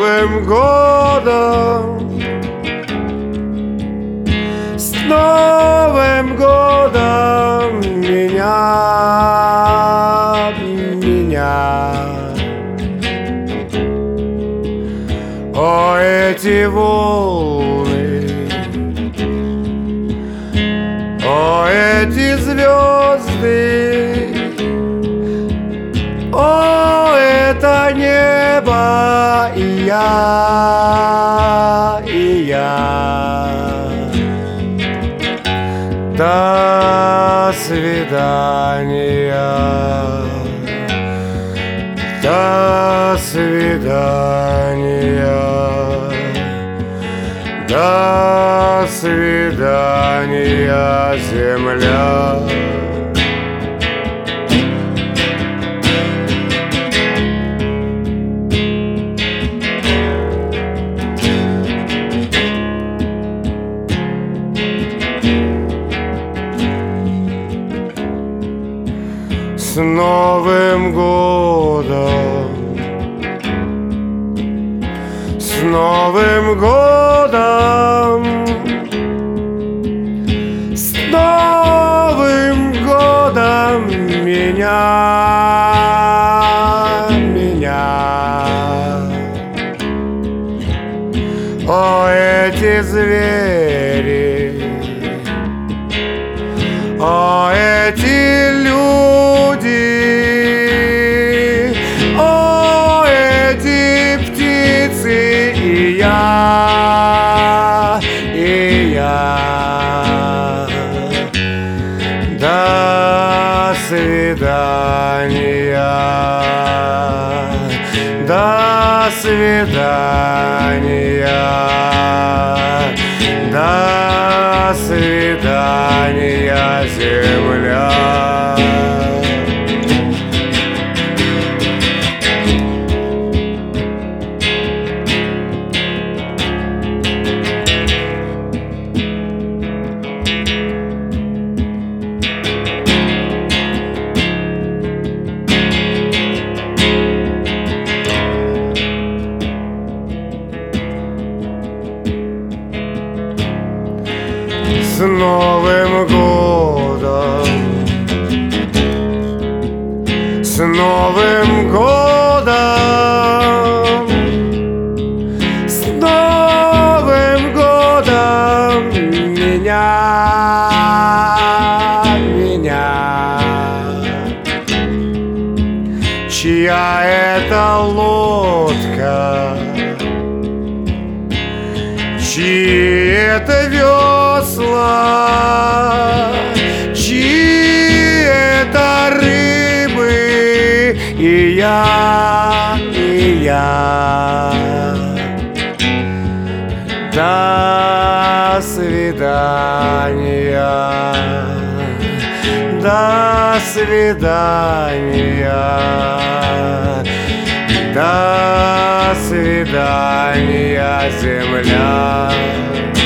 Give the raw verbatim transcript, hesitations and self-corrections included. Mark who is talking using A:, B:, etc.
A: Новым годом! С Новым годом меня, меня. О, эти волны, о, эти звезды, о, это небо и я, и я. До свидания, до свидания, до свидания, земля. С Новым годом! С Новым годом! С Новым годом меня, меня. О, эти звери, о, эти люди, о, эти птицы и я, и я. До свидания, до свидания, до свидания, земля. С Новым годом! С Новым годом! С Новым годом меня, меня. Чья это лодка? Чьи это весла, чьи это рыбы, и я, и я. До свидания, до свидания, до свидания, земля.